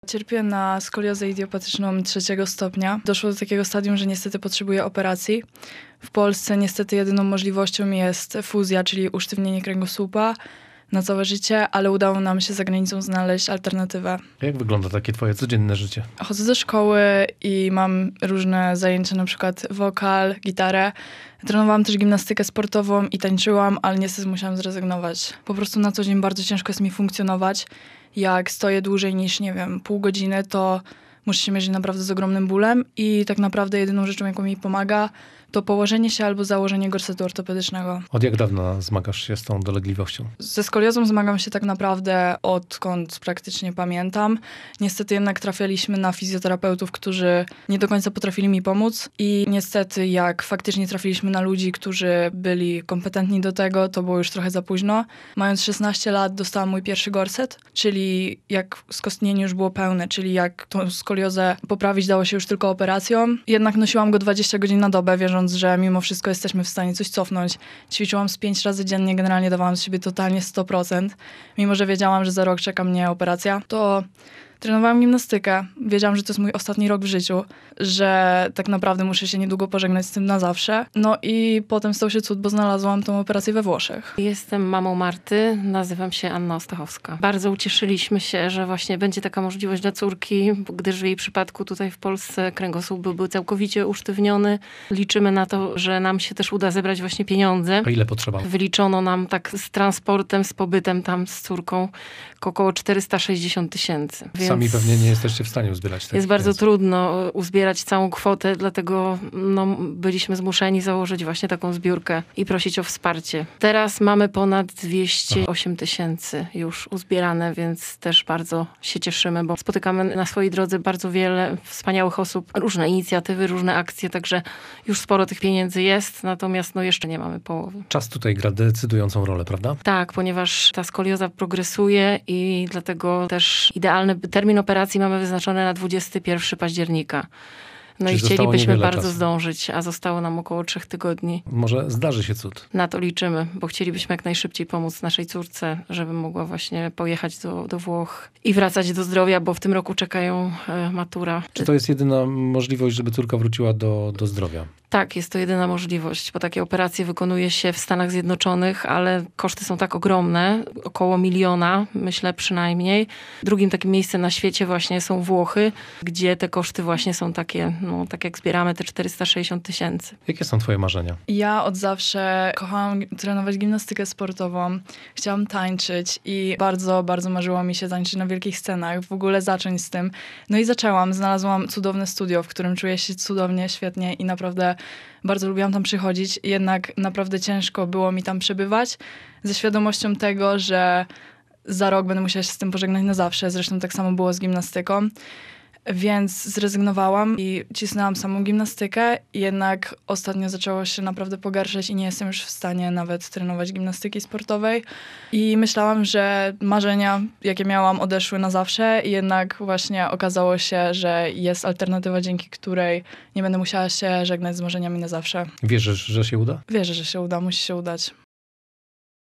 Cierpię na skoliozę idiopatyczną 3. stopnia. Doszło do takiego stadium, że niestety potrzebuję operacji. W Polsce niestety jedyną możliwością jest fuzja, czyli usztywnienie kręgosłupa na całe życie, ale udało nam się za granicą znaleźć alternatywę. Jak wygląda takie twoje codzienne życie? Chodzę do szkoły i mam różne zajęcia, na przykład wokal, gitarę. Trenowałam też gimnastykę sportową i tańczyłam, ale niestety musiałam zrezygnować. Po prostu na co dzień bardzo ciężko jest mi funkcjonować. Jak stoję dłużej niż, nie wiem, pół godziny, to muszę się mierzyć naprawdę z ogromnym bólem i tak naprawdę jedyną rzeczą, jaką mi pomaga, to położenie się albo założenie gorsetu ortopedycznego. Od jak dawna zmagasz się z tą dolegliwością? Ze skoliozą zmagam się tak naprawdę odkąd praktycznie pamiętam. Niestety jednak trafialiśmy na fizjoterapeutów, którzy nie do końca potrafili mi pomóc i niestety jak faktycznie trafiliśmy na ludzi, którzy byli kompetentni do tego, to było już trochę za późno. Mając 16 lat dostałam mój pierwszy gorset, czyli jak skostnienie już było pełne, czyli jak tą skoliozę poprawić dało się już tylko operacją. Jednak nosiłam go 20 godzin na dobę, wierząc, że mimo wszystko jesteśmy w stanie coś cofnąć. Ćwiczyłam z 5 razy dziennie, generalnie dawałam z siebie totalnie 100%. Mimo że wiedziałam, że za rok czeka mnie operacja, to trenowałam gimnastykę. Wiedziałam, że to jest mój ostatni rok w życiu, że tak naprawdę muszę się niedługo pożegnać z tym na zawsze. No i potem stał się cud, bo znalazłam tą operację we Włoszech. Jestem mamą Marty, nazywam się Anna Ostachowska. Bardzo ucieszyliśmy się, że właśnie będzie taka możliwość dla córki, gdyż w jej przypadku tutaj w Polsce kręgosłup był całkowicie usztywniony. Liczymy na to, że nam się też uda zebrać właśnie pieniądze. A ile potrzeba? Wyliczono nam tak z transportem, z pobytem tam z córką około 460 000. Sami pewnie nie jesteście w stanie uzbierać tego. Jest bardzo trudno uzbierać całą kwotę, dlatego byliśmy zmuszeni założyć właśnie taką zbiórkę i prosić o wsparcie. Teraz mamy ponad 208 000 już uzbierane, więc też bardzo się cieszymy, bo spotykamy na swojej drodze bardzo wiele wspaniałych osób, różne inicjatywy, różne akcje, także już sporo tych pieniędzy jest, natomiast jeszcze nie mamy połowy. Czas tutaj gra decydującą rolę, prawda? Tak, ponieważ ta skolioza progresuje i dlatego też idealny termin operacji mamy wyznaczony na 21 października. No Czyli i chcielibyśmy bardzo czasu. zdążyć, a zostało nam około 3 tygodni. Może zdarzy się cud. Na to liczymy, bo chcielibyśmy jak najszybciej pomóc naszej córce, żeby mogła właśnie pojechać do Włoch i wracać do zdrowia, bo w tym roku czekają matura. Czy to jest jedyna możliwość, żeby córka wróciła do zdrowia? Tak, jest to jedyna możliwość, bo takie operacje wykonuje się w Stanach Zjednoczonych, ale koszty są tak ogromne, około 1 miliona, myślę przynajmniej. Drugim takim miejscem na świecie właśnie są Włochy, gdzie te koszty właśnie są takie, tak jak zbieramy te 460 000. Jakie są twoje marzenia? Ja od zawsze kochałam trenować gimnastykę sportową, chciałam tańczyć i bardzo, bardzo marzyło mi się tańczyć na wielkich scenach, w ogóle zacząć z tym. No i zaczęłam, znalazłam cudowne studio, w którym czuję się cudownie, świetnie i naprawdę bardzo lubiłam tam przychodzić, jednak naprawdę ciężko było mi tam przebywać, ze świadomością tego, że za rok będę musiała się z tym pożegnać na zawsze. Zresztą tak samo było z gimnastyką. Więc zrezygnowałam i cisnęłam samą gimnastykę, jednak ostatnio zaczęło się naprawdę pogarszać i nie jestem już w stanie nawet trenować gimnastyki sportowej. I myślałam, że marzenia, jakie miałam, odeszły na zawsze i jednak właśnie okazało się, że jest alternatywa, dzięki której nie będę musiała się żegnać z marzeniami na zawsze. Wierzysz, że się uda? Wierzę, że się uda, musi się udać.